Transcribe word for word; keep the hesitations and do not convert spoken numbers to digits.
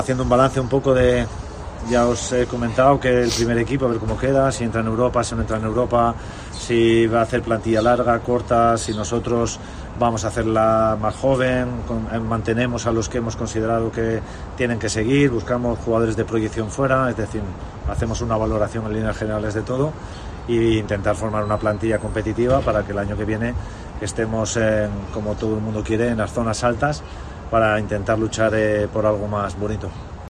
Haciendo un balance un poco de, ya os he comentado que el primer equipo, a ver cómo queda, si entra en Europa, si no entra en Europa, si va a hacer plantilla larga, corta, si nosotros vamos a hacerla más joven, con, mantenemos a los que hemos considerado que tienen que seguir, buscamos jugadores de proyección fuera, es decir, hacemos una valoración en líneas generales de todo e intentar formar una plantilla competitiva para que el año que viene estemos, en, como todo el mundo quiere, en las zonas altas, para intentar luchar eh, por algo más bonito.